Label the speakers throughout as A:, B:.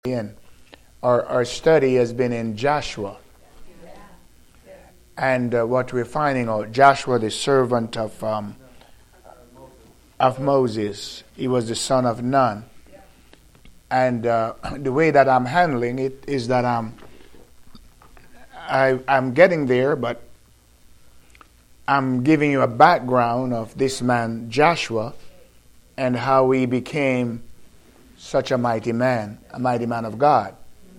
A: And our study has been in Joshua. And what we're finding out, Joshua, the servant of Moses, he was the son of Nun. And the way that I'm handling it is that I'm getting there, but I'm giving you a background of this man, Joshua, and how he became such a mighty man of God.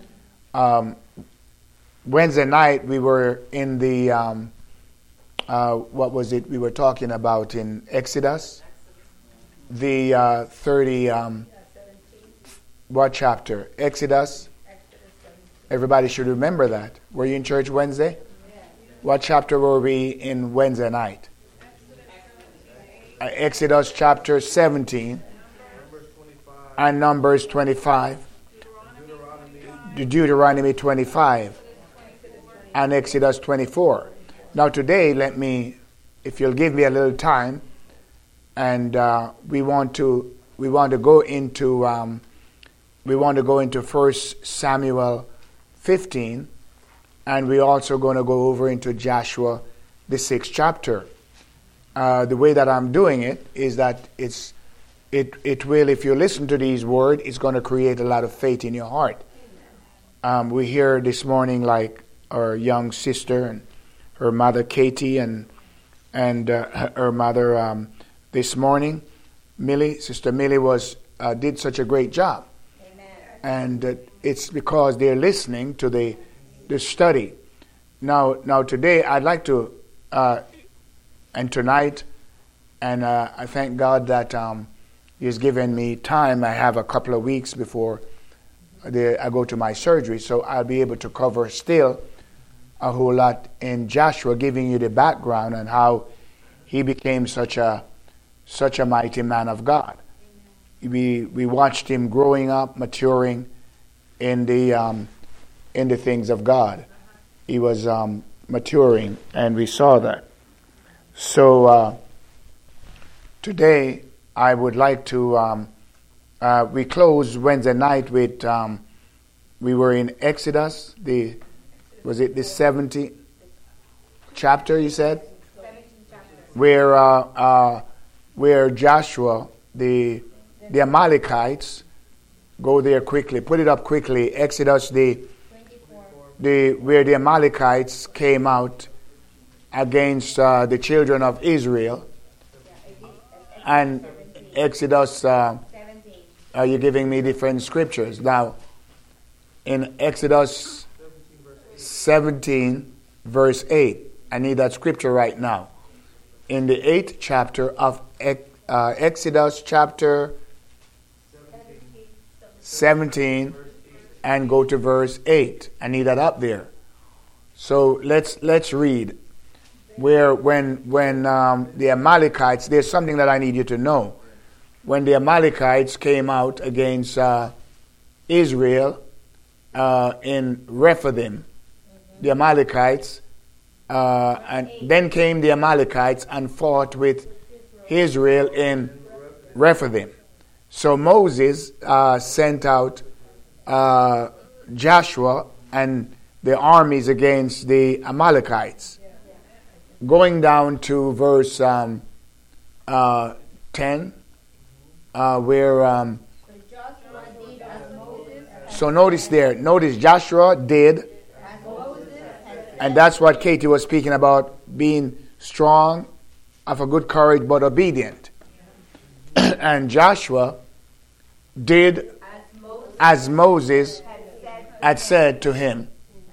A: Wednesday night we were in the, what was it we were talking about in Exodus? The 30, what chapter? Exodus? Everybody should remember that. Were you in church Wednesday? What chapter were we in Wednesday night? Exodus chapter 17 and Numbers 25. Deuteronomy 25 and Exodus 24. Now today, if you'll give me a little time, and we want to go into 1 Samuel 15, and we're also going to go over into Joshua, the 6th chapter. The way that I'm doing it is that it will, if you listen to these words, it's going to create a lot of faith in your heart. We hear this morning, like our young sister and her mother Katie and her mother this morning, Millie. Sister Millie did such a great job. Amen. And it's because they're listening to the study. Now today I'd like to, and tonight, and I thank God that He's given me time. I have a couple of weeks before I go to my surgery, so I'll be able to cover still a whole lot in Joshua, giving you the background and how he became such a mighty man of God. We watched him growing up, maturing in the things of God. He was maturing, and we saw that. So today I would like to. We closed Wednesday night with, we were in Exodus, was it the 17th chapter, you said? 17th chapter. Where Joshua, the Amalekites, go there quickly, put it up quickly, Exodus, where the Amalekites came out against the children of Israel, and Exodus, are you giving me different scriptures? Now, in Exodus 17, verse 8, I need that scripture right now. In the 8th chapter of Exodus, chapter 17, and go to verse 8. I need that up there. So let's read. When the Amalekites, there's something that I need you to know. When the Amalekites came out against Israel in Rephidim, the Amalekites, and then came the Amalekites and fought with Israel in Rephidim. So Moses sent out Joshua and the armies against the Amalekites. Going down to verse 10, where so notice Joshua did, and that's what Katie was speaking about, being strong, of a good courage, but obedient. And Joshua did as Moses had said to him,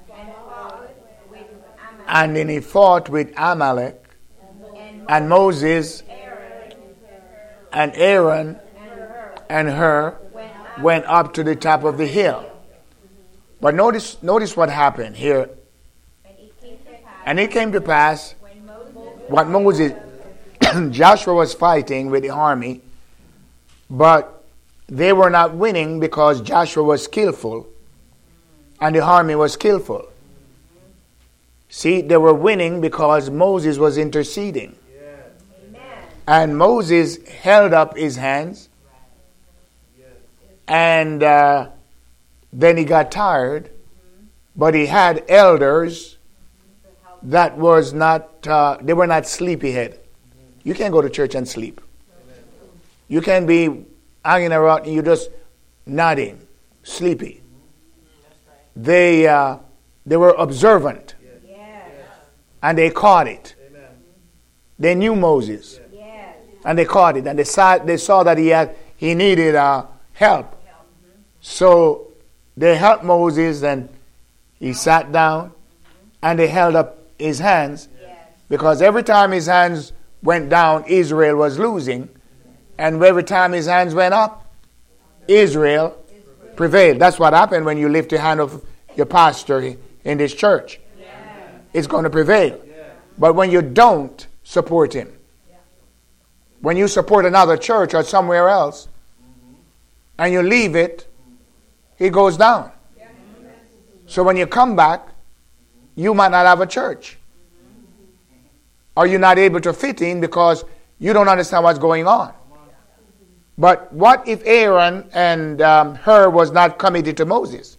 A: and then he fought with Amalek, and Moses and Aaron and Hur went up to the top of the hill. But notice what happened here. And it came to pass, what Moses, Joshua was fighting with the army, but they were not winning because Joshua was skillful and the army was skillful. See, they were winning because Moses was interceding. And Moses held up his hands, and then he got tired, but he had elders that was not, they were not sleepyhead. You can't go to church and sleep. You can't be hanging around and you just nodding, sleepy. They were observant, and they caught it. They knew Moses, and they caught it, and they saw that he needed help. So they helped Moses, and he sat down, and they held up his hands, because every time his hands went down, Israel was losing, and every time his hands went up, Israel prevailed. That's what happened when you lift the hand of your pastor in this church. It's going to prevail. But when you don't support him, when you support another church or somewhere else, and you leave it, he goes down. So when you come back, you might not have a church. Or you're not able to fit in because you don't understand what's going on. But what if Aaron and Hur was not committed to Moses?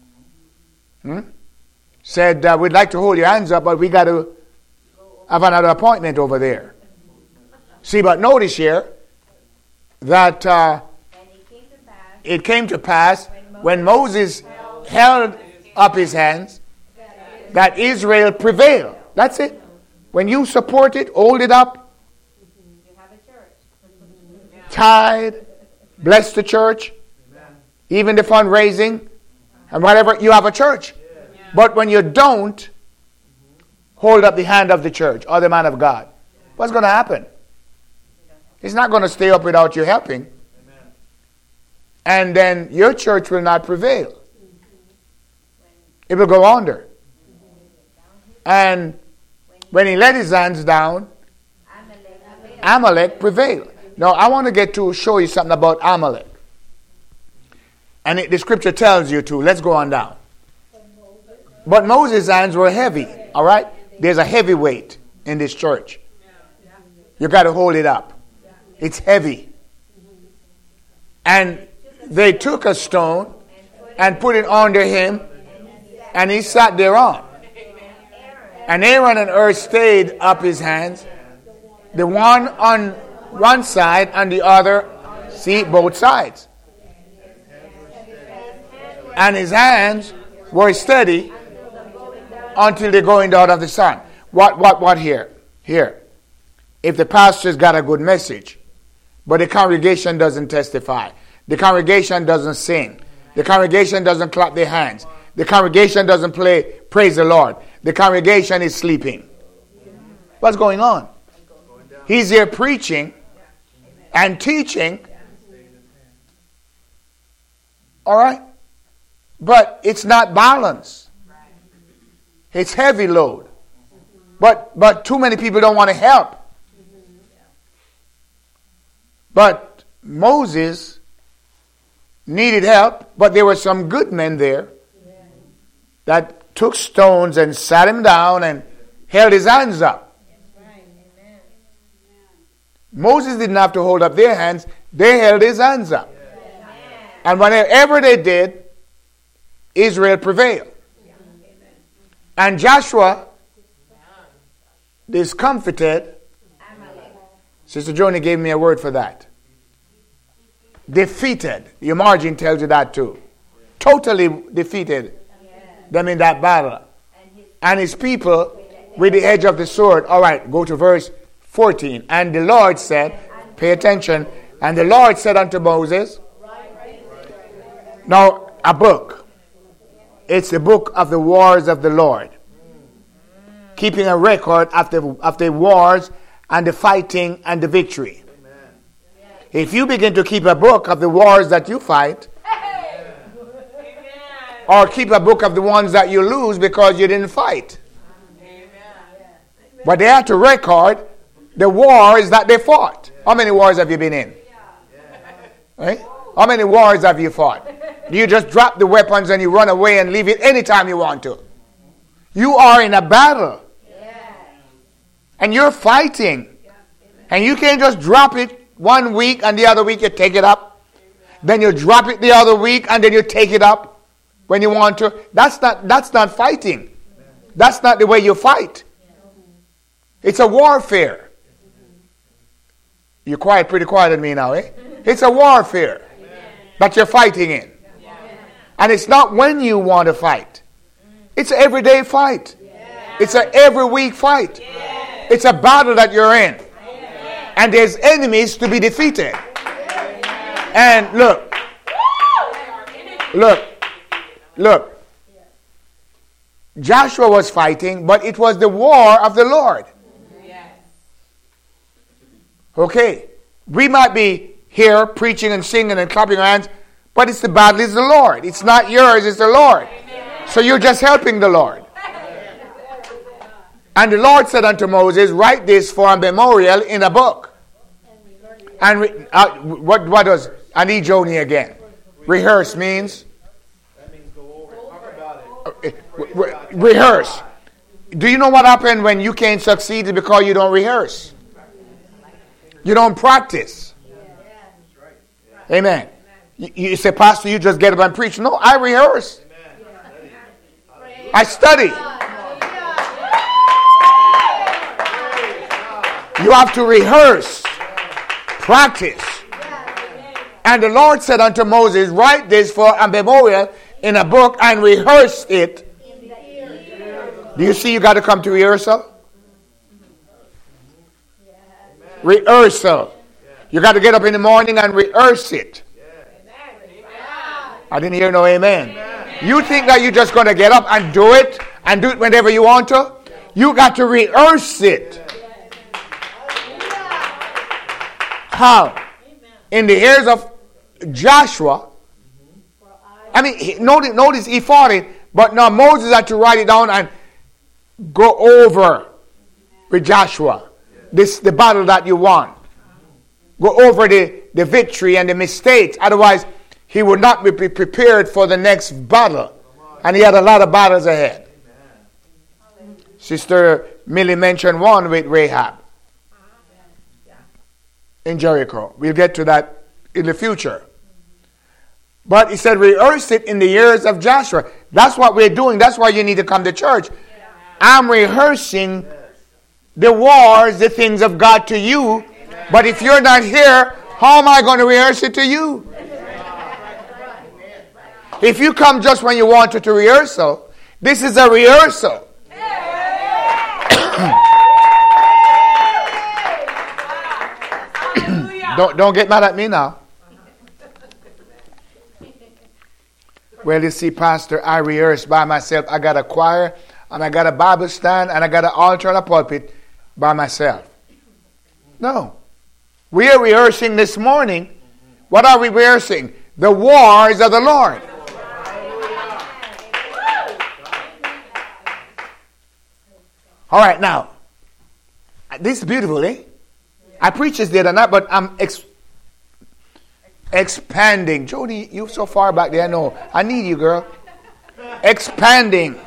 A: Said, we'd like to hold your hands up, but we got to have another appointment over there. See, but notice here that it came to pass when Moses held up his hands that Israel prevailed. That's it. When you support it, hold it up, tithe, bless the church, even the fundraising, and whatever, you have a church. But when you don't hold up the hand of the church or the man of God, what's going to happen? It's not going to stay up without you helping. And then your church will not prevail. It will go under. And when he let his hands down, Amalek prevailed. Now, I want to get to show you something about Amalek. And the scripture tells you to. Let's go on down. But Moses' hands were heavy. All right? There's a heavy weight in this church. You got to hold it up. It's heavy. And they took a stone and put it under him, and he sat thereon. And Aaron and Hur stayed up his hands, the one on one side and the other, see, both sides. And his hands were steady until the going down of the sun. What here? Here. If the pastor's got a good message, but the congregation doesn't testify, the congregation doesn't sing, the congregation doesn't clap their hands, the congregation doesn't praise the Lord, the congregation is sleeping. What's going on? He's here preaching and teaching. All right? But it's not balanced. It's heavy load. But too many people don't want to help. But Moses needed help, but there were some good men there that took stones and sat him down and held his hands up. Moses didn't have to hold up their hands. They held his hands up. And whenever they did, Israel prevailed. And Joshua discomfited. Sister Joni gave me a word for that. Defeated. Your margin tells you that too. Totally defeated them in that battle. And his people with the edge of the sword. All right, go to verse 14. And the Lord said, pay attention. And the Lord said unto Moses, now a book. It's the book of the wars of the Lord. Keeping a record of the wars and the fighting and the victory. If you begin to keep a book of the wars that you fight, or keep a book of the ones that you lose because you didn't fight. But they have to record the wars that they fought. How many wars have you been in? Right? How many wars have you fought? Do you just drop the weapons and you run away and leave it anytime you want to? You are in a battle. And you're fighting. And you can't just drop it 1 week and the other week you take it up. Then you drop it the other week and then you take it up. when you want to. That's not fighting. That's not the way you fight. It's a warfare. You're pretty quiet at me now, eh? It's a warfare that you're fighting in. And it's not when you want to fight. It's an everyday fight. It's an every week fight. It's a battle that you're in. And there's enemies to be defeated. And look. Joshua was fighting, but it was the war of the Lord. Okay. We might be here preaching and singing and clapping our hands, but it's the battle is the Lord. It's not yours, it's the Lord. So you're just helping the Lord. And the Lord said unto Moses, write this for a memorial in a book. And what does, I need Joni again. Rehearse means?
B: That means go over. Talk about it.
A: Rehearse. Do you know what happened when you can't succeed? It's because you don't rehearse. You don't practice. Amen. You say, Pastor, you just get up and preach. No, I rehearse. I study. You have to rehearse, practice. And the Lord said unto Moses, write this for a memorial in a book and rehearse it. Do you see you got to come to rehearsal? Rehearsal. You got to get up in the morning and rehearse it. I didn't hear no amen. You think that you're just going to get up and do it whenever you want to? You got to rehearse it. How? In the ears of Joshua. I mean, notice he fought it, but now Moses had to write it down and go over with Joshua. The battle that you won. Go over the victory and the mistakes. Otherwise, he would not be prepared for the next battle. And he had a lot of battles ahead. Sister Millie mentioned one with Rahab in Jericho. We'll get to that in the future. But he said, rehearse it in the years of Joshua. That's what we're doing. That's why you need to come to church. I'm rehearsing the wars, the things of God to you. But if you're not here, how am I going to rehearse it to you? If you come just when you wanted to rehearsal, this is a rehearsal. Don't get mad at me now. Well, you see, Pastor, I rehearse by myself. I got a choir, and I got a Bible stand, and I got an altar and a pulpit by myself. No. We are rehearsing this morning. What are we rehearsing? The wars of the Lord. All right, now, this is beautiful, eh? I preached this the other night, but I'm expanding. Jody, you're so far back there. No, I need you, girl. Expanding.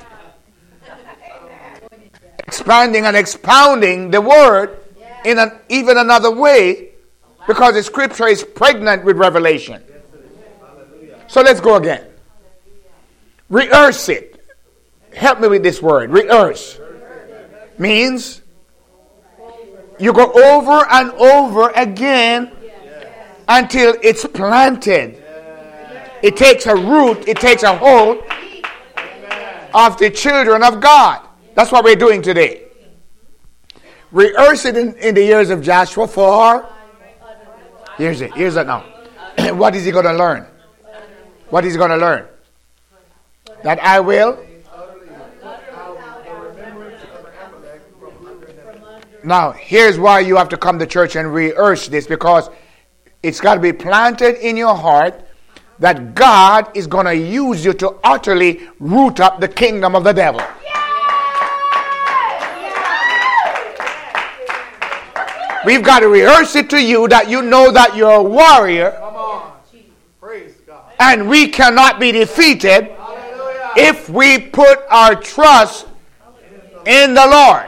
A: Expanding and expounding the word in even another way, because the scripture is pregnant with revelation. So let's go again. Rehearse it. Help me with this word. Rehearse means you go over and over again until it's planted. It takes a root, it takes a hold of the children of God. That's what we're doing today. Rehearse it in the years of Joshua for... Here's it now. What is he going to learn? What is he going to learn? That I will... Now, here's why you have to come to church and rehearse this, because it's got to be planted in your heart that God is going to use you to utterly root up the kingdom of the devil. We've got to rehearse it to you that you know that you're a warrior.
B: Come on. Praise God.
A: And we cannot be defeated if we put our trust in the Lord.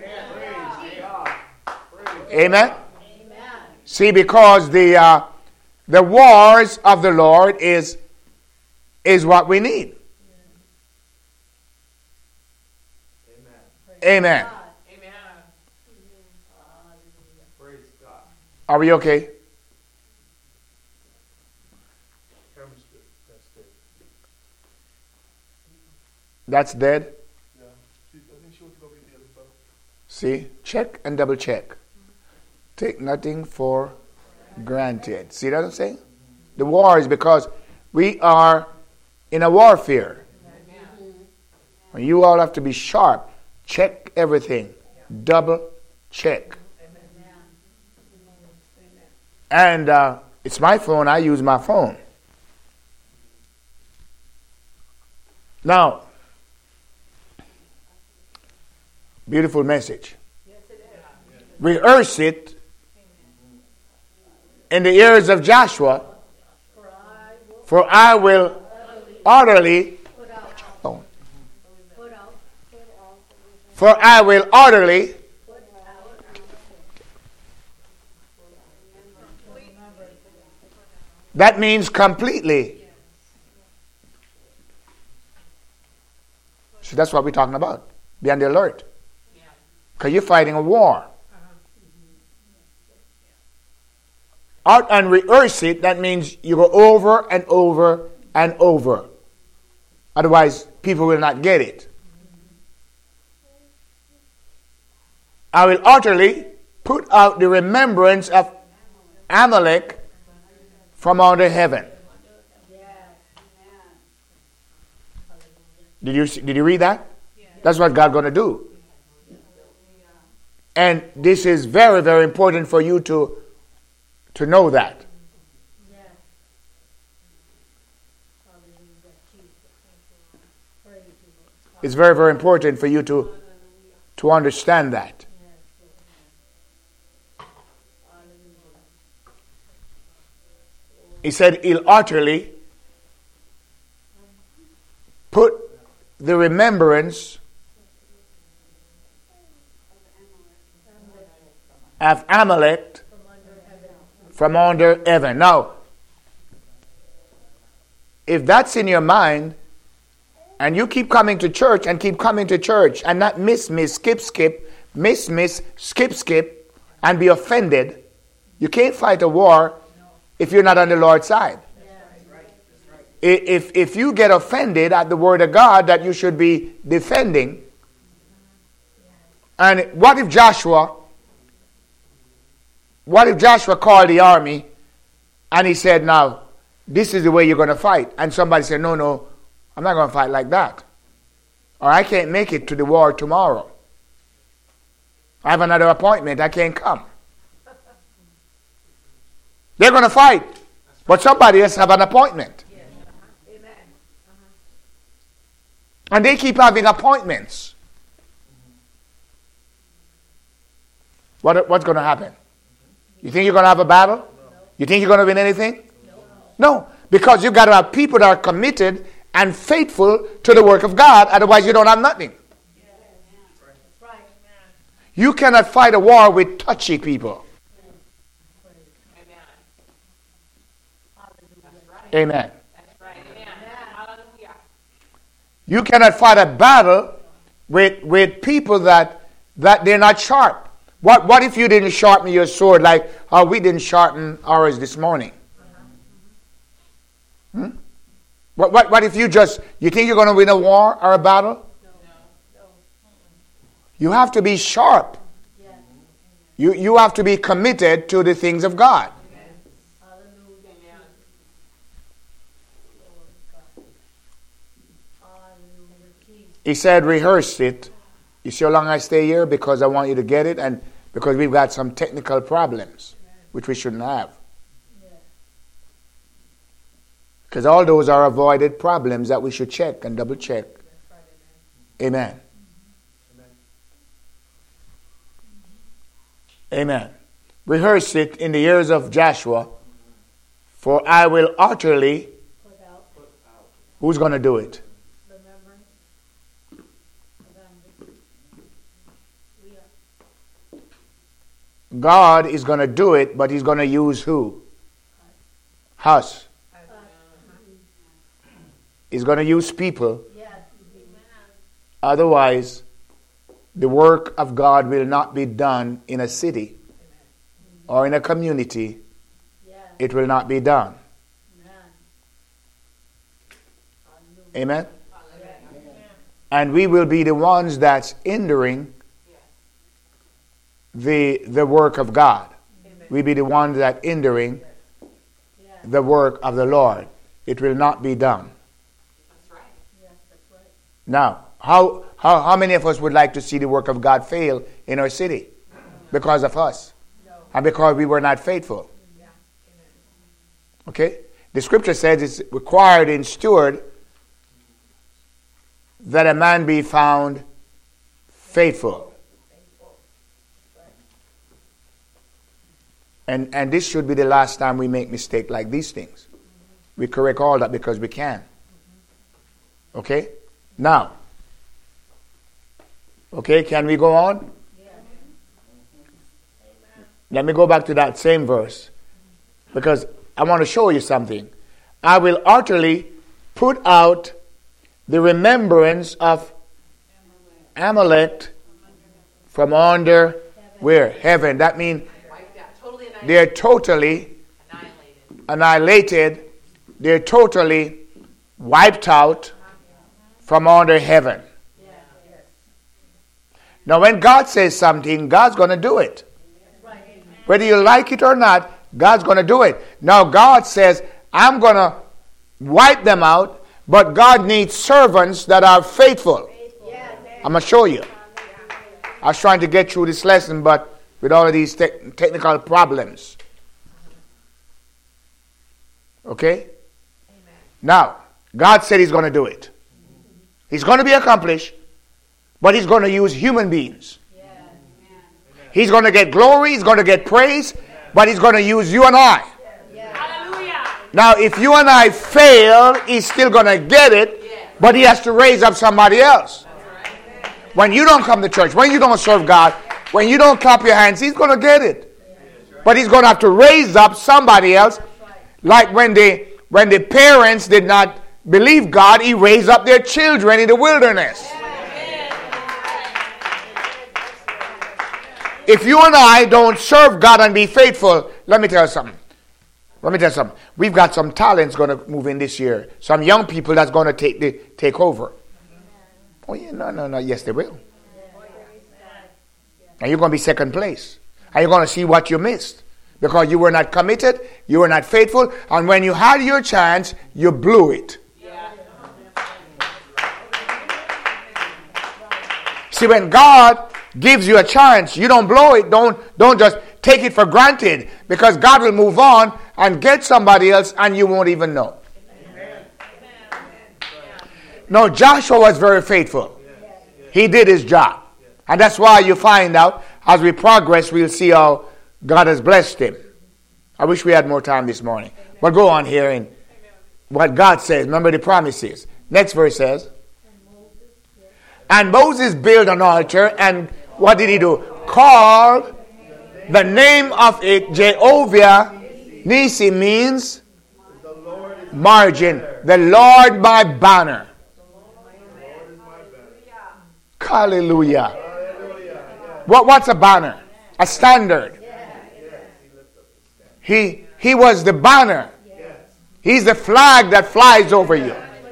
A: Amen. See, because the wars of the Lord is what we need. Amen.
B: Amen. Praise God.
A: Are we okay? That's dead?
C: Yeah. I think she wants to go get the other phone.
A: See? Check and double check. Take nothing for granted. See what I'm saying? The war is because we are in a warfare. And you all have to be sharp. Check everything. Double check. And it's my phone. I use my phone. Now, beautiful message. Rehearse it in the ears of Joshua, for I will utterly, for I will utterly, that means completely. So that's what we're talking about. Be on the alert. Because you're fighting a war. Out and rehearse it, that means you go over and over and over. Otherwise, people will not get it. I will utterly put out the remembrance of Amalek from under heaven. Did you read that? That's what God's going to do. And this is very, very important for you to know that. It's very, very important for you to understand that. He said he'll utterly put the remembrance of Amalek from under heaven. Now, if that's in your mind, and you keep coming to church and not miss, skip, miss, skip, and be offended, you can't fight a war if you're not on the Lord's side. If you get offended at the word of God that you should be defending, and what if Joshua called the army and he said, now, this is the way you're going to fight. And somebody said, no, I'm not going to fight like that. Or I can't make it to the war tomorrow. I have another appointment. I can't come. They're going to fight. But somebody else have an appointment. And they keep having appointments. What's going to happen? You think you're going to have a battle? You think you're going to win anything? No. Because you've got to have people that are committed and faithful to the work of God. Otherwise, you don't have nothing. You cannot fight a war with touchy people. Amen. You cannot fight a battle with people that they're not sharp. What if you didn't sharpen your sword like how we didn't sharpen ours this morning? What if you think you're going to win a war or a battle? No. You have to be sharp. You have to be committed to the things of God. He said, rehearse it. You see how long I stay here? Because I want you to get it, and because we've got some technical problems, which we shouldn't have. Because all those are avoided problems that we should check and double check. Amen. Amen. Rehearse it in the ears of Joshua, for I will utterly. Who's going to do it? God is going to do it, but he's going to use who? Us. He's going to use people. Otherwise, the work of God will not be done in a city or in a community. It will not be done. Amen? And we will be the ones that's hindering the work of God. We be the ones that hindering the work of the Lord. It will not be done.
D: That's right. Yes, that's right.
A: Now, how many of us would like to see the work of God fail in our city because of us? No. And because we were not faithful? Yeah. Okay? The scripture says it's required in steward that a man be found faithful. And this should be the last time we make mistake like these things. We correct all that because we can. Okay? Now. Okay, can we go on? Let me go back to that same verse. Because I want to show you something. I will utterly put out the remembrance of Amalek from under where? Heaven. That means they're totally annihilated. They're totally wiped out from under heaven. Now when God says something, God's going to do it. Whether you like it or not, God's going to do it. Now God says, I'm going to wipe them out, but God needs servants that are faithful. I'm going to show you. I was trying to get through this lesson, but with all of these technical problems. Okay? Amen. Now, God said He's going to do it. He's going to be accomplished, but He's going to use human beings. Yeah. He's going to get glory, He's going to get praise, but He's going to use you and I. Yeah. Hallelujah. Now, if you and I fail, He's still going to get it, but He has to raise up somebody else. Right. When you don't come to church, when you don't serve God, when you don't clap your hands, He's going to get it. But He's going to have to raise up somebody else. Like when the parents did not believe God, He raised up their children in the wilderness. If you and I don't serve God and be faithful, let me tell you something. We've got some talents going to move in this year. Some young people that's going to take over. Oh yeah, no. Yes, they will. And you're going to be second place. And you're going to see what you missed. Because you were not committed, you were not faithful, and when you had your chance, you blew it. Yeah. See, when God gives you a chance, you don't blow it. Don't just take it for granted. Because God will move on and get somebody else, and you won't even know. Amen. No, Joshua was very faithful. He did his job. And that's why you find out, as we progress, we'll see how God has blessed him. I wish we had more time this morning. But go on here in what God says. Remember the promises. Next verse says, and Moses built an altar, and what did he do? Called the name of it Jehovah Nisi, means margin. The Lord my banner. Hallelujah. What's a banner? A standard. He was the banner. He's the flag that flies over you.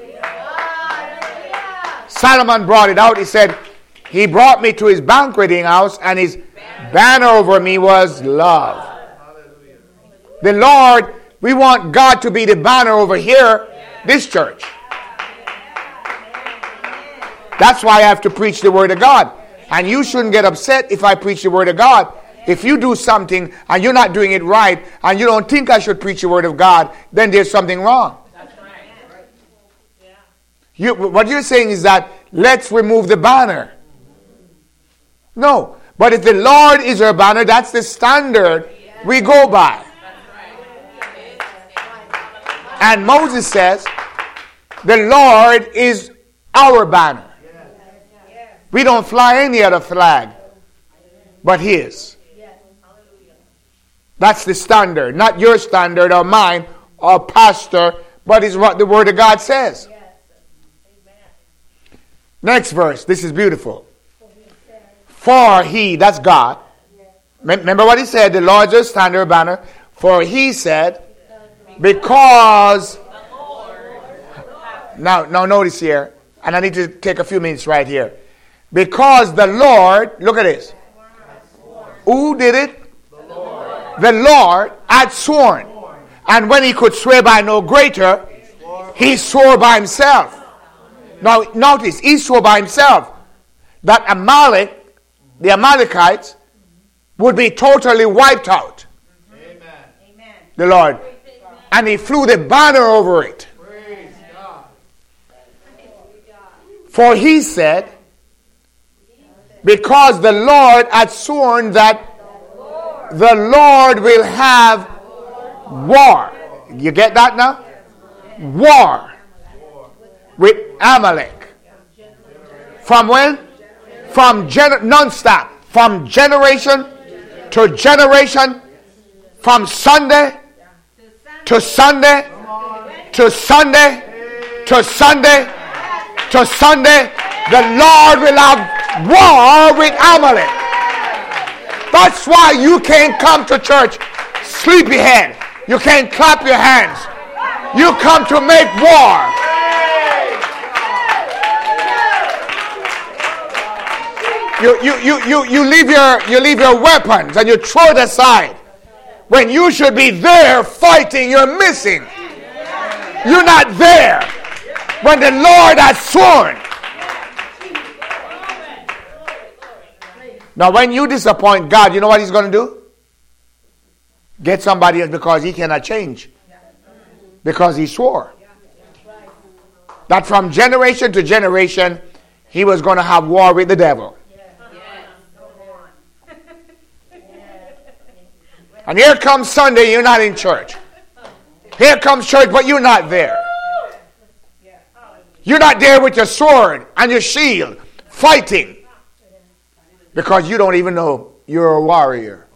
A: Solomon brought it out. He said, he brought me to his banqueting house, and his banner over me was love. The Lord, we want God to be the banner over here, this church. That's why I have to preach the word of God. And you shouldn't get upset if I preach the word of God. If you do something and you're not doing it right and you don't think I should preach the word of God, then there's something wrong. That's right. Yeah. What you're saying is that let's remove the banner. No. But if the Lord is our banner, that's the standard we go by. And Moses says, the Lord is our banner. We don't fly any other flag but His. That's the standard. Not your standard or mine or pastor, but it's what the Word of God says. Next verse. This is beautiful. For he, that's God. Remember what he said, the Lord's a standard or banner. For he said, because, now notice here, and I need to take a few minutes right here. Because the Lord, look at this. Who did it? The Lord had sworn. And when he could swear by no greater, he swore by himself. Now notice, he swore by himself that Amalek, the Amalekites, would be totally wiped out.
B: Amen.
A: The Lord. And he flew the banner over it.
B: Praise God.
A: For he said, because the Lord had sworn that the Lord will have war. You get that now? War with Amalek. From when? From non-stop. From generation to generation. From Sunday to Sunday to Sunday to Sunday to Sunday. The Lord will have war with Amalek. That's why you can't come to church sleepyhead. You can't clap your hands. You come to make war. You leave your weapons and you throw it aside. When you should be there fighting, you're missing. You're not there when the Lord has sworn. Now, when you disappoint God, you know what he's going to do? Get somebody else, because he cannot change. Because he swore that from generation to generation, he was going to have war with the devil. And here comes Sunday, you're not in church. Here comes church, but you're not there. You're not there with your sword and your shield, fighting. Because you don't even know you're a warrior.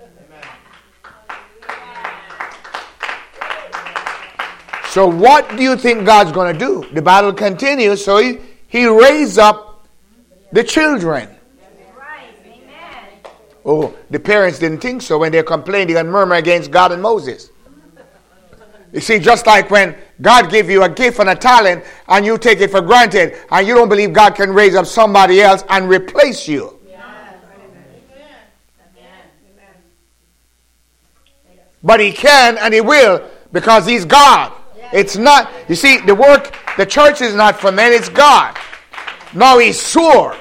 A: So what do you think God's going to do? The battle continues, so he raised up the children. Oh, the parents didn't think so when they complained and murmured against God and Moses. You see, just like when God gave you a gift and a talent and you take it for granted and you don't believe God can raise up somebody else and replace you. But he can and he will, because he's God. It's not, you see, the church is not for men, it's God. No, he swore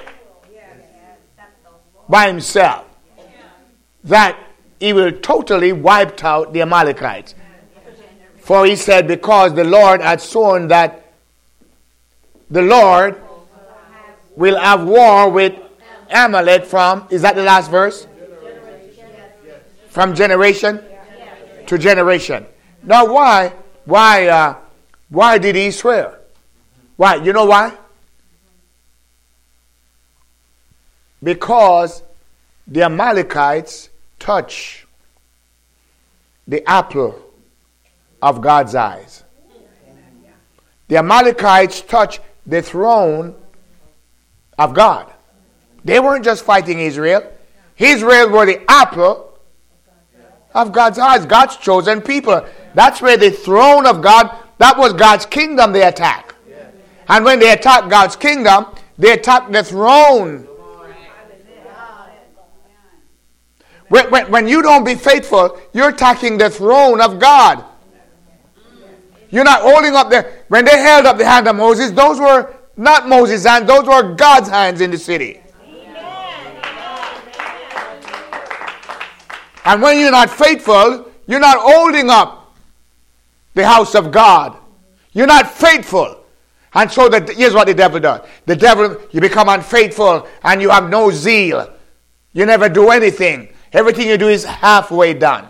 A: by himself that he will totally wipe out the Amalekites. For he said, because the Lord had sworn that the Lord will have war with Amalek from, is that the last verse? From generation to generation. Now why did he swear? Why? You know why? Because the Amalekites touch the apple of God's eyes. The Amalekites touch the throne of God. They weren't just fighting Israel. Israel were the apple of God's eyes, God's chosen people. That's where the throne of God, that was God's kingdom they attacked. And when they attacked God's kingdom, they attacked the throne. When you don't be faithful, you're attacking the throne of God. You're not holding up there. When they held up the hand of Moses, those were not Moses' hands, those were God's hands in the city. And when you're not faithful, you're not holding up the house of God. You're not faithful. And so here's what the devil does. The devil, you become unfaithful and you have no zeal. You never do anything. Everything you do is halfway done.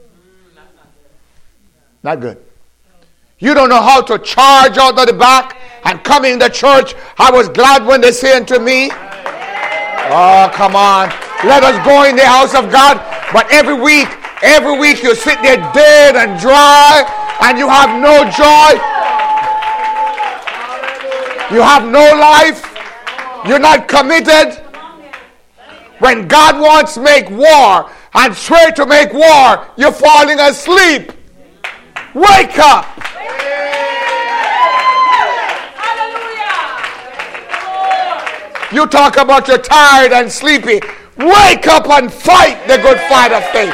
A: Not good. You don't know how to charge out of the back and come in the church. I was glad when they say unto me, oh, come on. Let us go in the house of God. But every week you sit there dead and dry and you have no joy. You have no life. You're not committed. When God wants to make war and swear to make war, you're falling asleep. Wake up. You talk about you're tired and sleepy. Wake up and fight the good fight of faith.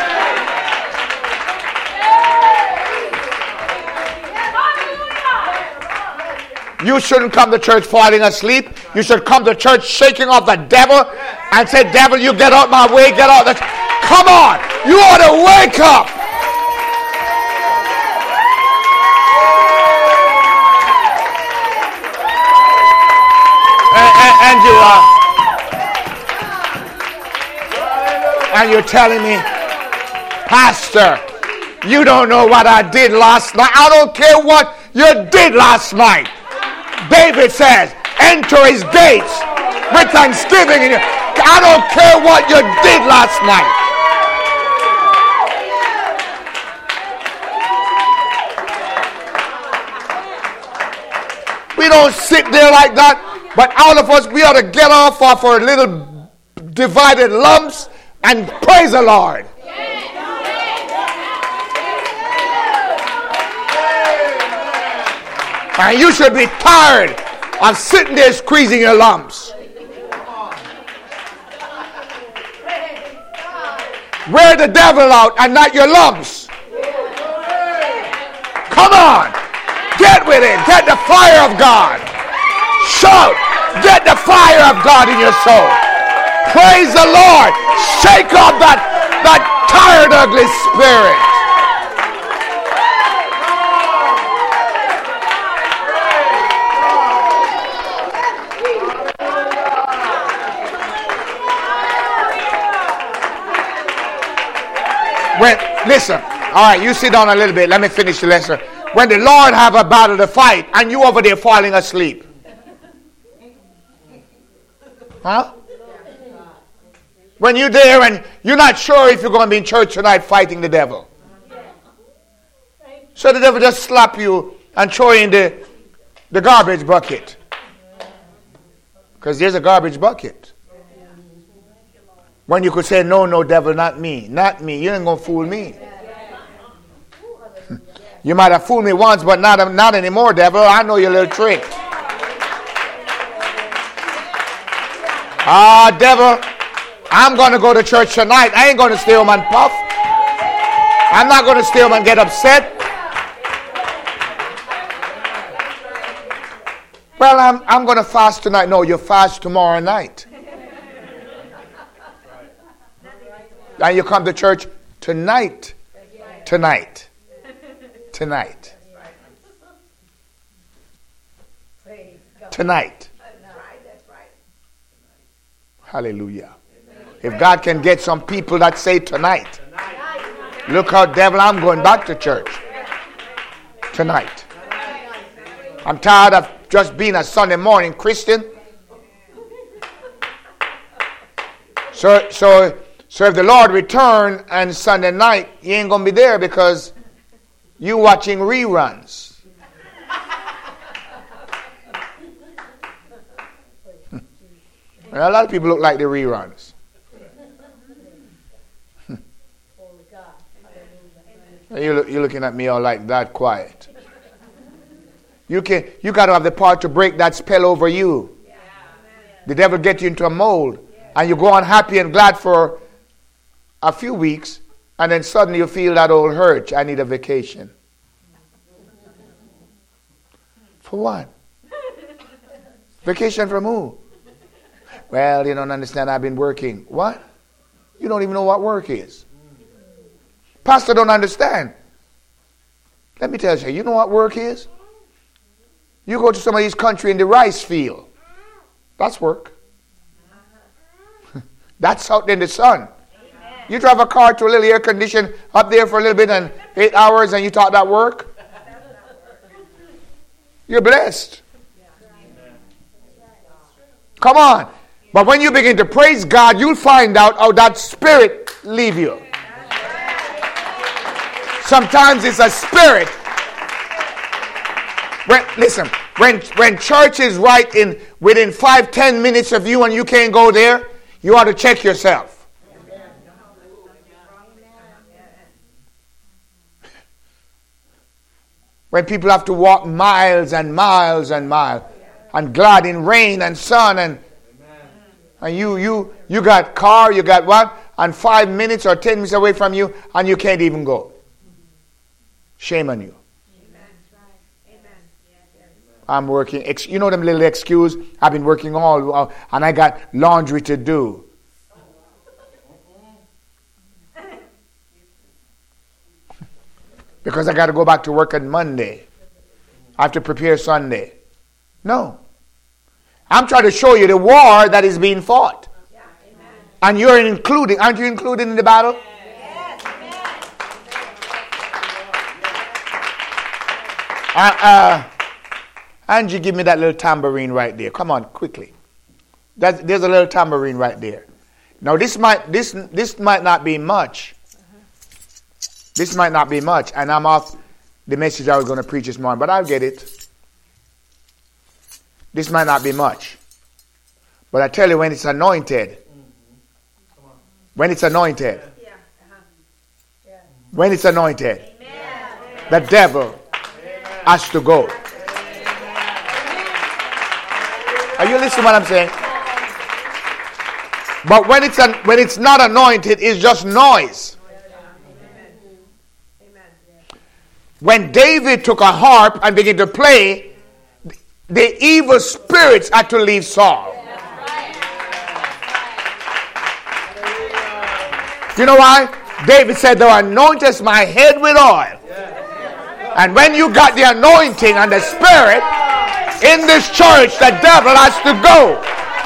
A: You shouldn't come to church falling asleep. You should come to church shaking off the devil and say, devil, you get out my way, get out. Come on. You ought to wake up. And you're telling me, Pastor, you don't know what I did last night. I don't care what you did last night. David says, enter his gates with thanksgiving. I don't care what you did last night. We don't sit there like that. But all of us, we ought to get off our little divided lumps and praise the Lord. And you should be tired of sitting there squeezing your lumps. Wear the devil out and not your lumps. Come on. Get with it. Get the fire of God. Shout. Get the fire of God in your soul. Praise the Lord. Shake off that tired, ugly spirit. Listen, all right, you sit down a little bit. Let me finish the lesson. When the Lord have a battle to fight and you over there falling asleep. Huh? When you're there and you're not sure if you're going to be in church tonight fighting the devil. So the devil just slap you and throw you in the garbage bucket. Because there's a garbage bucket. When you could say, no, devil, not me. Not me. You ain't going to fool me. You might have fooled me once, but not anymore, devil. I know your little trick. Devil, I'm going to go to church tonight. I ain't going to stay home and puff. I'm not going to stay home and get upset. Well, I'm going to fast tonight. No, you fast tomorrow night. And you come to church tonight. Tonight. Hallelujah. If God can get some people that say tonight, look out, devil, I'm going back to church. Tonight. I'm tired of just being a Sunday morning Christian. So if the Lord return and Sunday night, you ain't going to be there because you watching reruns. And a lot of people look like the reruns. You're looking at me all like that quiet. You got to have the power to break that spell over you. The devil get you into a mold. And you go on happy and glad for a few weeks. And then suddenly you feel that old hurt. I need a vacation. For what? Vacation from who? Well, you don't understand. I've been working. What? You don't even know what work is. Pastor don't understand. Let me tell you, you know what work is? You go to somebody's country in the rice field. That's work. That's out in the sun. You drive a car to a little air condition up there for a little bit and 8 hours and you thought that work? You're blessed. Come on. But when you begin to praise God, you'll find out how that spirit leave you. Sometimes it's a spirit. When church is right within 5-10 minutes of you and you can't go there, You ought to check yourself. When people have to walk miles and miles and miles, and glad in rain and sun, and you got car, you got what, and 5 minutes or 10 minutes away from you, and you can't even go. Shame on you. I'm working. You know them little excuse? I've been working all, and I got laundry to do. Because I got to go back to work on Monday. I have to prepare Sunday. No. I'm trying to show you the war that is being fought. And you're including. Aren't you included in the battle? Angie, give me that little tambourine right there. Come on, quickly. There's a little tambourine right there. Now this might not be much. This might not be much, and I'm off the message I was going to preach this morning, but I'll get it. This might not be much. But I tell you, when it's anointed, when it's anointed, when it's anointed, the devil has to go. Are you listening to what I'm saying? But when it's not anointed, it's just noise. When David took a harp and began to play, the evil spirits had to leave Saul. You know why? David said, "Thou anointest my head with oil." And when you got the anointing and the spirit in this church, the devil has to go.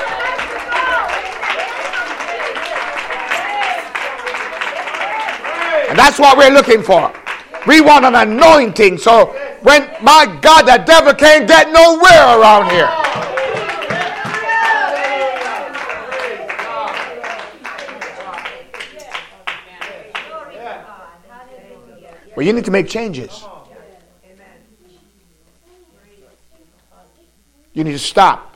A: And that's what we're looking for. We want an anointing, so when, my God, the devil can't get nowhere around here. Well, you need to make changes. You need to stop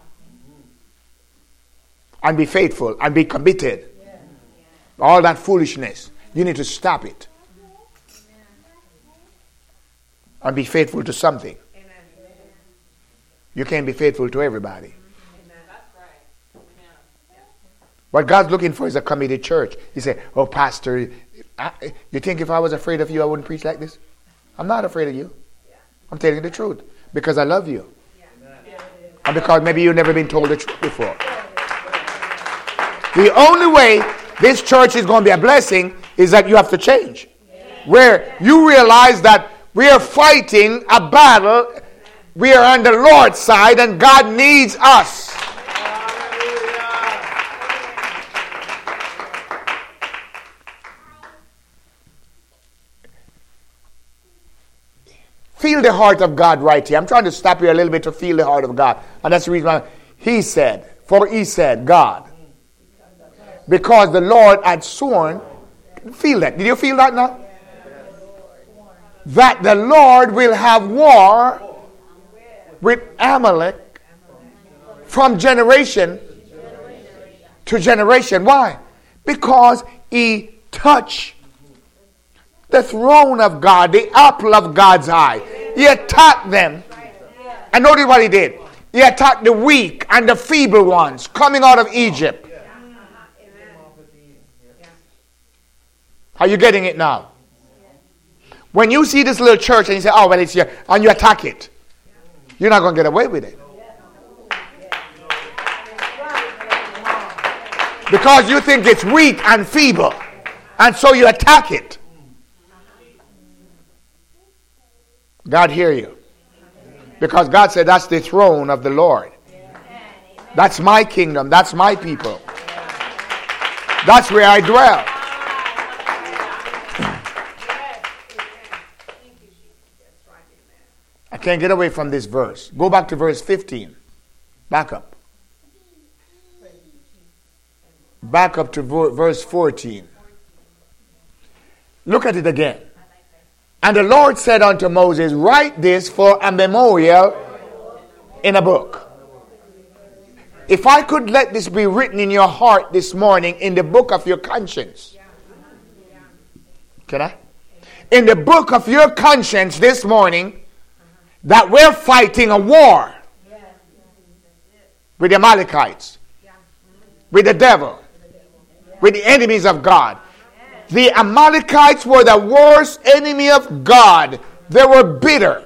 A: and be faithful and be committed. All that foolishness, you need to stop it. And be faithful to something. Amen. You can't be faithful to everybody. Amen. That's right. Amen. What God's looking for is a committed church. He said, "Oh, Pastor, you think if I was afraid of you, I wouldn't preach like this?" I'm not afraid of you. I'm telling you the truth. Because I love you. And because maybe you've never been told the truth before. The only way this church is going to be a blessing is that you have to change. Where you realize that we are fighting a battle. We are on the Lord's side and God needs us. Feel the heart of God right here. I'm trying to stop you a little bit to feel the heart of God. And that's the reason why he said, God. Because the Lord had sworn. Feel that. Did you feel that now? That the Lord will have war with Amalek from generation to generation. Why? Because he touched the throne of God, the apple of God's eye. He attacked them. And notice what he did. He attacked the weak and the feeble ones coming out of Egypt. Are you getting it now? When you see this little church and you say, "Oh, well, it's here," and you attack it, you're not going to get away with it. Because you think it's weak and feeble. And so you attack it. God hear you. Because God said that's the throne of the Lord. That's my kingdom. That's my people. That's where I dwell. I can't get away from this verse. Go back to verse 15. Back up. Back up to verse 14. Look at it again. And the Lord said unto Moses, "Write this for a memorial in a book." If I could let this be written in your heart this morning in the book of your conscience. Can I? In the book of your conscience this morning, that we're fighting a war with the Amalekites, with the devil, with the enemies of God. The Amalekites were the worst enemy of God. They were bitter.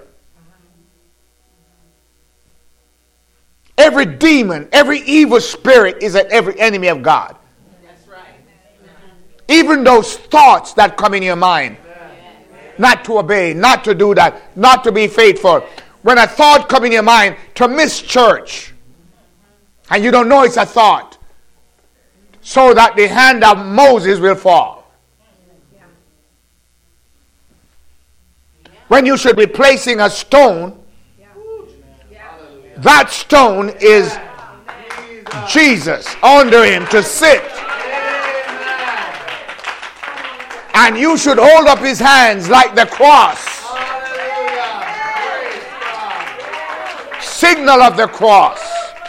A: Every demon, every evil spirit is every enemy of God.
B: That's right.
A: Even those thoughts that come in your mind. Not to obey, not to do that, not to be faithful. When a thought comes in your mind to miss church, and you don't know it's a thought, so that the hand of Moses will fall. When you should be placing a stone, that stone is Jesus under him to sit. And you should hold up his hands like the cross. Signal of the cross.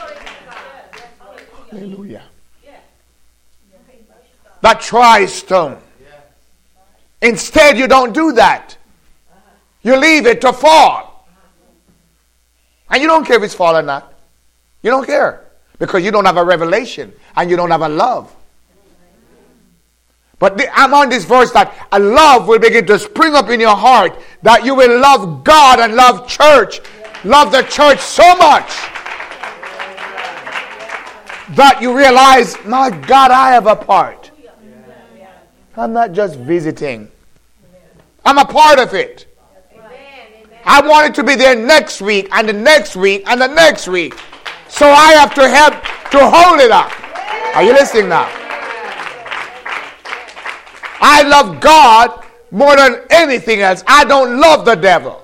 A: Hallelujah. That tri-stone. Instead, you don't do that. You leave it to fall. And you don't care if it's fall or not. You don't care. Because you don't have a revelation. And you don't have a love. But I'm on this verse that a love will begin to spring up in your heart. That you will love God and love church. Love the church so much. That you realize, my God, I have a part. I'm not just visiting. I'm a part of it. I want it to be there next week and the next week and the next week. So I have to help to hold it up. Are you listening now? I love God more than anything else. I don't love the devil.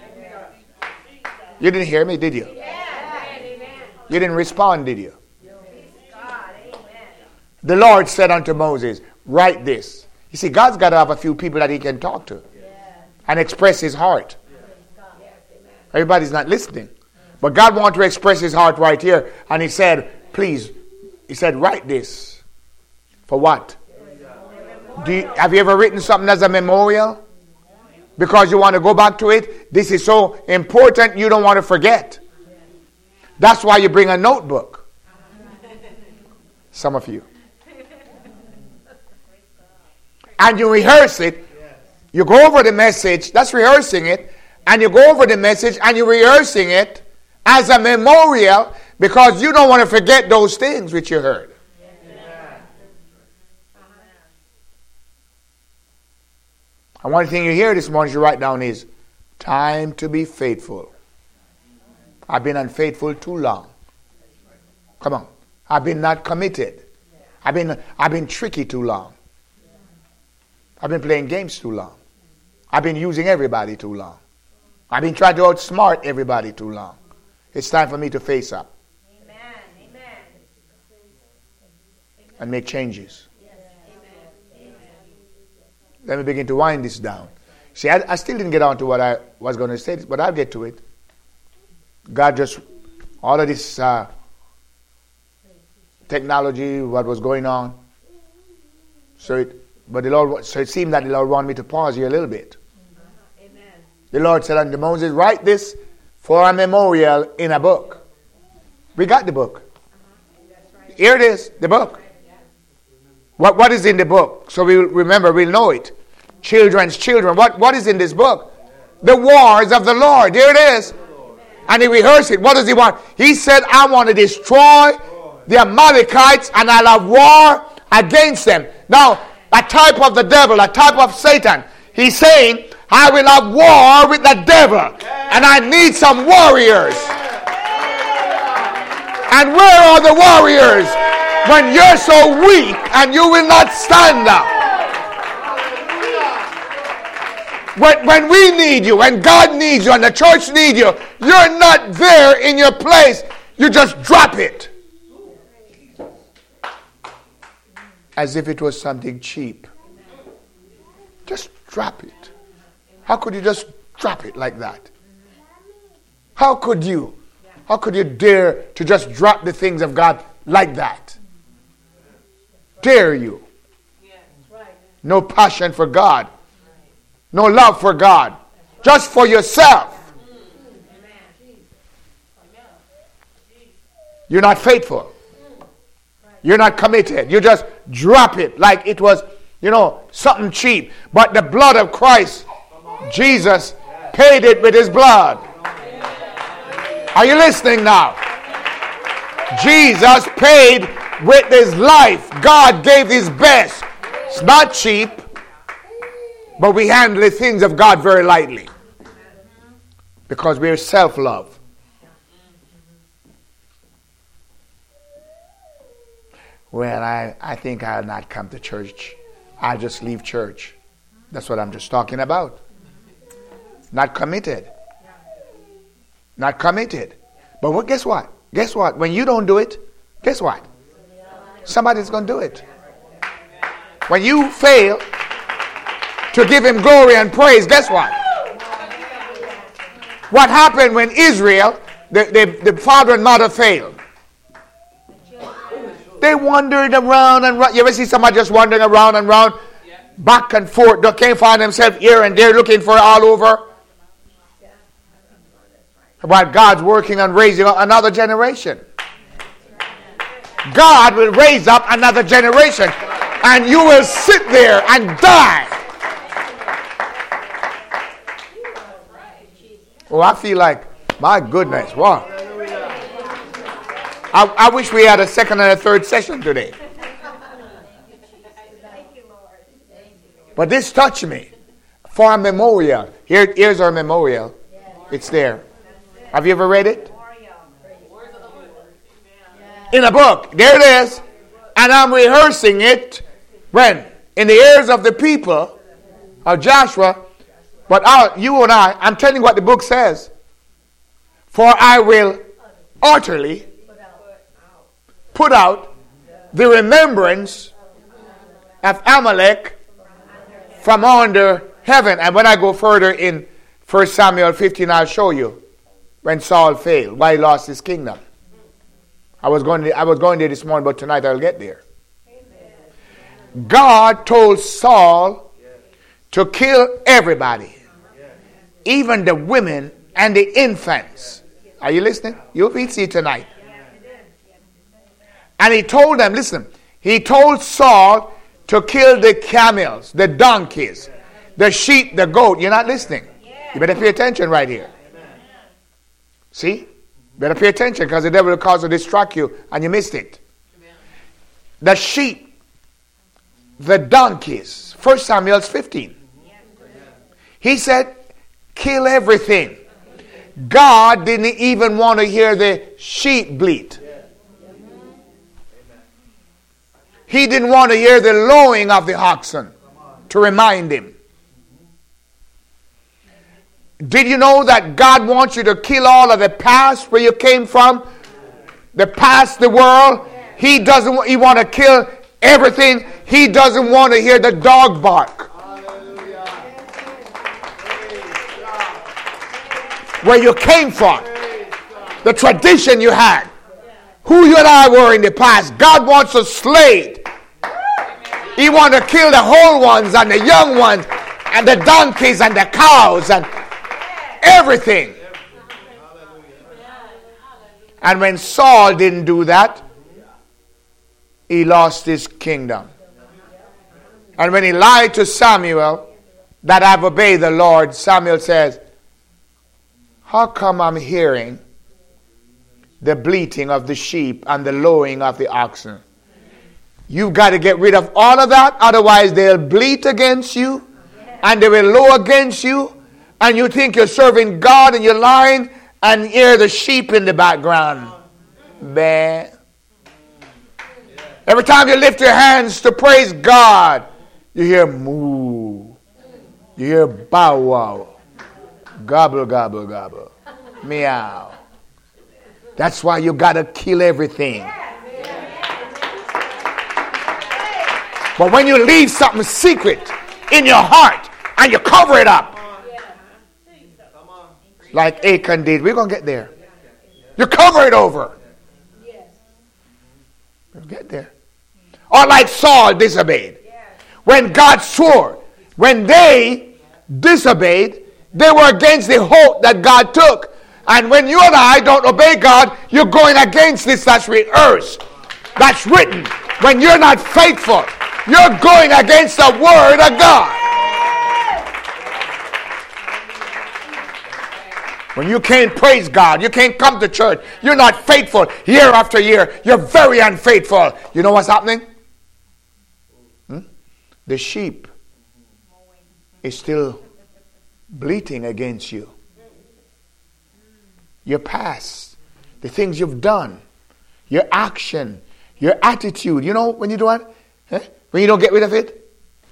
A: You didn't hear me, did you? You didn't respond, did you? The Lord said unto Moses, write this. You see, God's got to have a few people that he can talk to and express his heart. Everybody's not listening. But God wanted to express his heart right here. And he said, please, he said, write this. For what? Have you ever written something as a memorial? Because you want to go back to it? This is so important you don't want to forget. That's why you bring a notebook. Some of you. And you rehearse it. You go over the message. That's rehearsing it. And you go over the message and you're rehearsing it as a memorial because you don't want to forget those things which you heard. And one thing you hear this morning you write down is time to be faithful. I've been unfaithful too long. Come on. I've been not committed. I've been tricky too long. I've been playing games too long. I've been using everybody too long. I've been trying to outsmart everybody too long. It's time for me to face up. Amen. And make changes. Let me begin to wind this down. See, I still didn't get on to what I was going to say, but I'll get to it. God just, all of this technology, what was going on. So it seemed that the Lord wanted me to pause here a little bit. The Lord said unto Moses, write this for a memorial in a book. We got the book. Here it is, the book. What is in the book? So we'll remember, we'll know it. Children's children. What is in this book? The wars of the Lord. Here it is. And he rehearsed it. What does he want? He said, I want to destroy the Amalekites and I'll have war against them. Now, a type of the devil, a type of Satan. He's saying, I will have war with the devil. And I need some warriors. And where are the warriors when you're so weak and you will not stand up? When we need you, when God needs you, and the church needs you, you're not there in your place. You just drop it. As if it was something cheap. Just drop it. How could you just drop it like that? How could you? How could you dare to just drop the things of God like that? Dare you? No passion for God. No love for God. Just for yourself. You're not faithful. You're not committed. You just drop it like it was, something cheap. But the blood of Christ, Jesus, paid it with his blood. Are you listening now? Jesus paid with his life. God gave his best. It's not cheap, but we handle the things of God very lightly because we're self-love. Well, I think I'll not come to church. I'll just leave church. That's what I'm just talking about. Not committed. Not committed. But guess what? Guess what? When you don't do it, guess what? Somebody's going to do it. When you fail to give him glory and praise, guess what? What happened when Israel, the father and mother failed? They wandered around and around. You ever see somebody just wandering around and around, back and forth? They can't find themselves here and there looking for it all over. But God's working on raising up another generation. God will raise up another generation. And you will sit there and die. Oh, I feel like, my goodness, wow. I wish we had a second and a third session today. But this touched me. For a memorial. Here's our memorial. It's there. Have you ever read it? In a book. There it is. And I'm rehearsing it. When? In the ears of the people of Joshua. But you and I'm telling you what the book says. For I will utterly put out the remembrance of Amalek from under heaven. And when I go further in 1 Samuel 15, I'll show you when Saul failed, why he lost his kingdom. I was going there this morning, but tonight I'll get there. God told Saul to kill everybody, even the women and the infants. Are you listening? You'll see tonight. And he told them, listen, he told Saul to kill the camels, the donkeys, the sheep, the goat. You're not listening. You better pay attention right here. See? Better pay attention because the devil will cause to distract you and you missed it. The sheep, the donkeys. 1 Samuel 15. He said, kill everything. God didn't even want to hear the sheep bleat. He didn't want to hear the lowing of the oxen to remind him. Did you know that God wants you to kill all of the past where you came from? The past, the world. He want to kill everything. He doesn't want to hear the dog bark. Where you came from. The tradition you had. Who you and I were in the past. God wants us slayed. He wants to kill the whole ones and the young ones and the donkeys and the cows and everything. And when Saul didn't do that, he lost his kingdom. And when he lied to Samuel that I've obeyed the Lord, Samuel says, how come I'm hearing the bleating of the sheep and the lowing of the oxen? You've got to get rid of all of that, otherwise they'll bleat against you and they will low against you, and you think you're serving God and you're lying and hear the sheep in the background. Bah. Every time you lift your hands to praise God, you hear moo. You hear bow wow. Gobble, gobble, gobble. Meow. That's why you got to kill everything. But when you leave something secret in your heart and you cover it up, like Achan did, we're going to get there. You cover it over. We'll get there. Or like Saul disobeyed. When God swore, when they disobeyed, they were against the hope that God took. And when you and I don't obey God, you're going against this that's rehearsed, that's written. When you're not faithful, you're going against the word of God. When you can't praise God, you can't come to church, you're not faithful year after year, you're very unfaithful. You know what's happening? The sheep is still bleating against you. Your past, the things you've done, your action, your attitude. You know when you do what? When you don't get rid of it?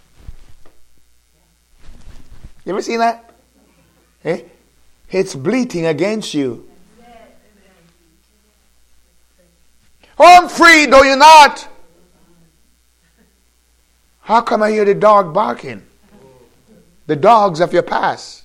A: You ever seen that? It's bleating against you. Oh, I'm free, though you're not. How come I hear the dog barking? The dogs of your past.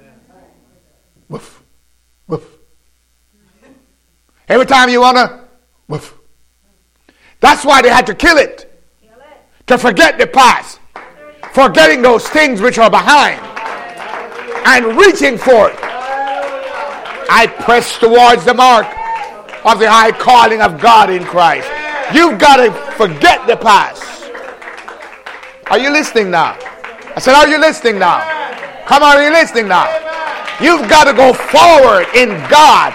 A: Woof, woof. Every time you want to, woof. That's why they had to kill it. To forget the past. Forgetting those things which are behind. And reaching for it. I press towards the mark of the high calling of God in Christ. You've got to forget the past. Are you listening now? I said, are you listening now? Come on, are you listening now? You've got to go forward in God.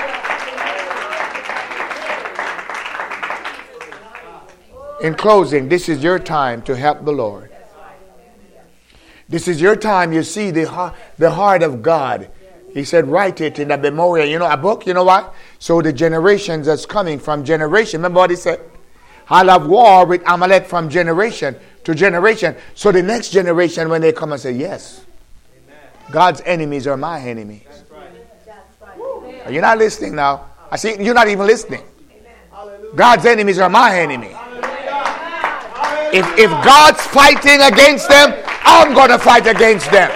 A: In closing, this is your time to help the Lord. This is your time. You see the heart of God. He said, write it in a memorial. You know, a book, you know what? So the generations that's coming from generation. Remember what he said? I'll have war with Amalek from generation to generation. So the next generation, when they come and say, yes, God's enemies are my enemies. Are you not listening now? I see you're not even listening. God's enemies are my enemy. If God's fighting against them, I'm going to fight against them.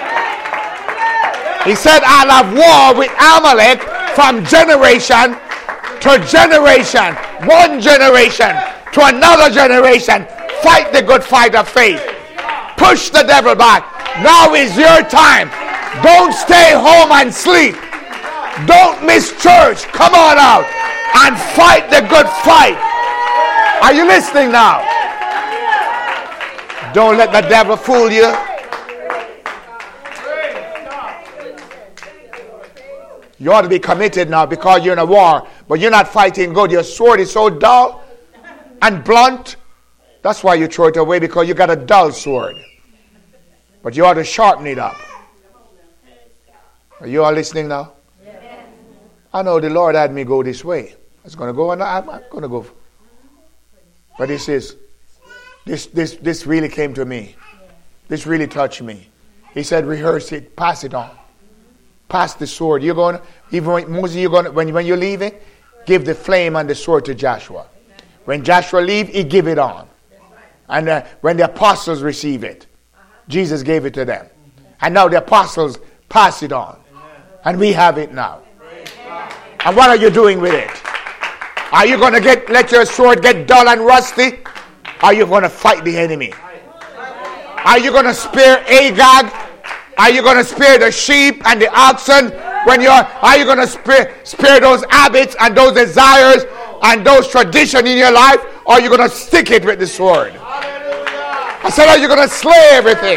A: He said, I'll have war with Amalek from generation to generation. One generation to another generation. Fight the good fight of faith. Push the devil back. Now is your time. Don't stay home and sleep. Don't miss church. Come on out and fight the good fight. Are you listening now? Don't let the devil fool you. You ought to be committed now because you're in a war. But you're not fighting good. Your sword is so dull and blunt. That's why you throw it away, because you got a dull sword. But you ought to sharpen it up. Are you all listening now? I know the Lord had me go this way. I was going to go and I'm not going to go. But this really came to me. This really touched me. He said, rehearse it, pass it on. Pass the sword. You're going to, even Moses, you're going to, when you're leaving, give the flame and the sword to Joshua. When Joshua leave, he give it on. And when the apostles receive it, Jesus gave it to them. And now the apostles pass it on. And we have it now. And what are you doing with it? Are you going to let your sword get dull and rusty? Are you going to fight the enemy? Are you going to spare Agag? Are you going to spare the sheep and the oxen? Are you going to spare those habits and those desires and those traditions in your life? Or are you going to stick it with the sword? I said, are you going to slay everything?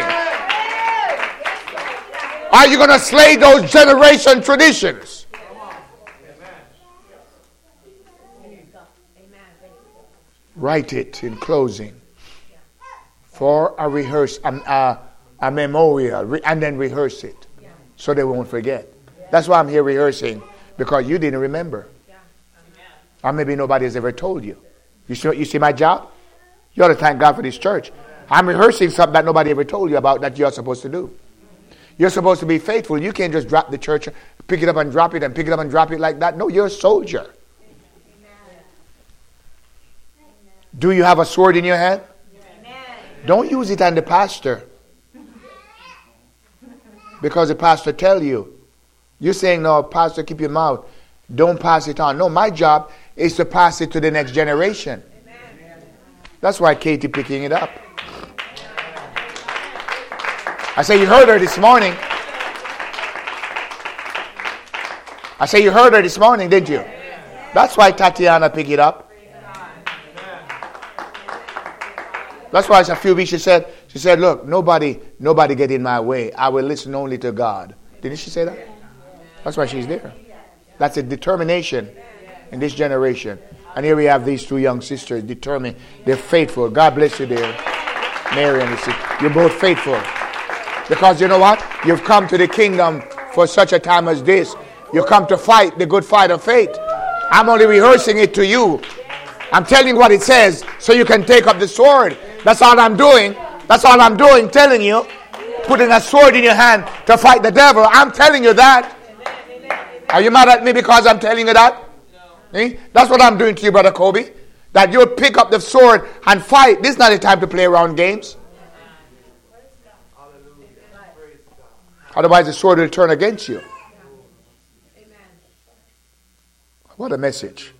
A: Are you going to slay those generation traditions? Write it in closing for a a memorial, and then rehearse it so they won't forget. That's why I'm here rehearsing, because you didn't remember. Or maybe nobody has ever told you. You see my job? You ought to thank God for this church. I'm rehearsing something that nobody ever told you about that you're supposed to do. You're supposed to be faithful. You can't just drop the church, pick it up and drop it, and pick it up and drop it like that. No, you're a soldier. Do you have a sword in your hand? Don't use it on the pastor. Because the pastor tell you. You're saying, no, pastor, keep your mouth. don't pass it on. No, my job is to pass it to the next generation. That's why Katie picking it up. I say you heard her this morning. I say you heard her this morning, didn't you? That's why Tatiana picked it up. That's why a few weeks she said, look, nobody get in my way. I will listen only to God. Didn't she say that? That's why she's there. That's a determination in this generation. And here we have these two young sisters determined. They're faithful. God bless you, dear. Mary and Lucy. You're both faithful. Because you know what? You've come to the kingdom for such a time as this. You come to fight the good fight of faith. I'm only rehearsing it to you. I'm telling you what it says so you can take up the sword. That's all I'm doing. That's all I'm doing, telling you. Putting a sword in your hand to fight the devil. I'm telling you that. Are you mad at me because I'm telling you that? No. That's what I'm doing to you, Brother Kobe. That you'll pick up the sword and fight. This is not a time to play around games. Otherwise the sword will turn against you. What a message.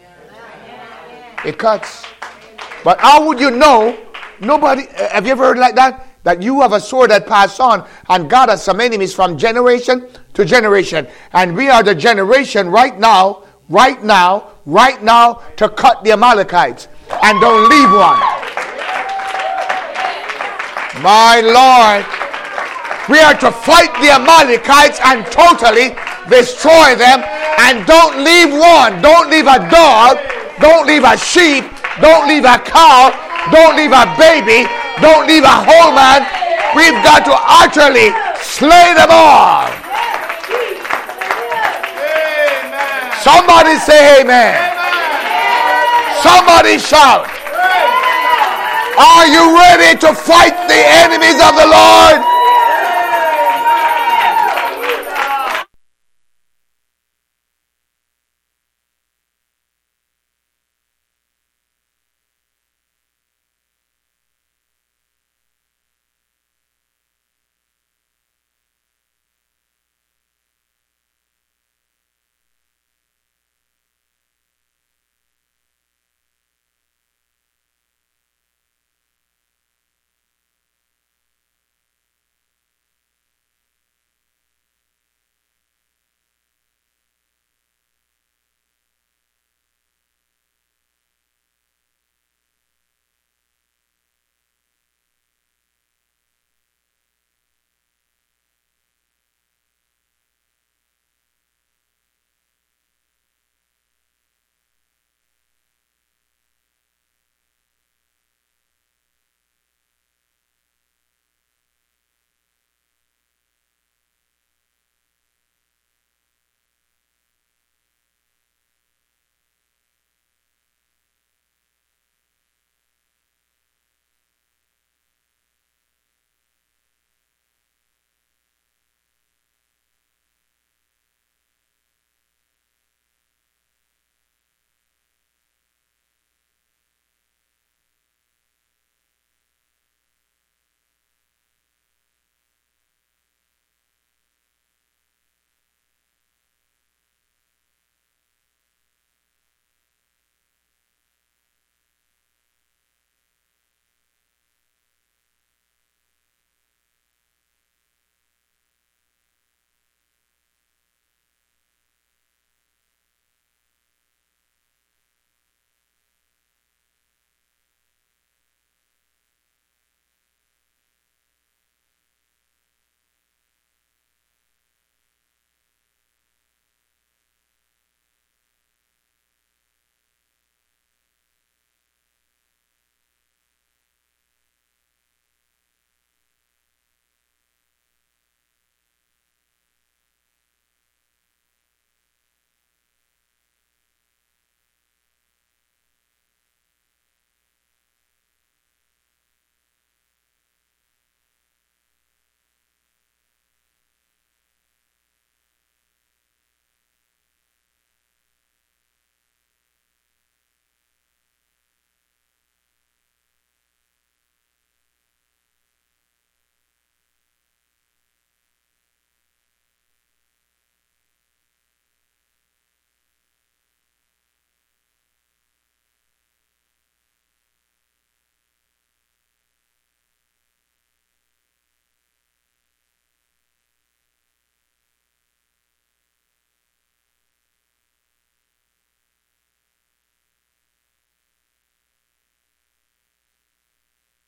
A: It cuts. But how would you know? Nobody, have you ever heard like that? That you have a sword that passed on, and God has some enemies from generation to generation. And we are the generation right now, to cut the Amalekites. And don't leave one. My Lord. We are to fight the Amalekites and totally destroy them. And don't leave one. Don't leave a dog. Don't leave a sheep. Don't leave a cow. Don't leave a baby. Don't leave a whole man. We've got to utterly slay them all. Amen. Somebody say amen. Amen. Somebody shout. Are you ready to fight the enemies of the Lord?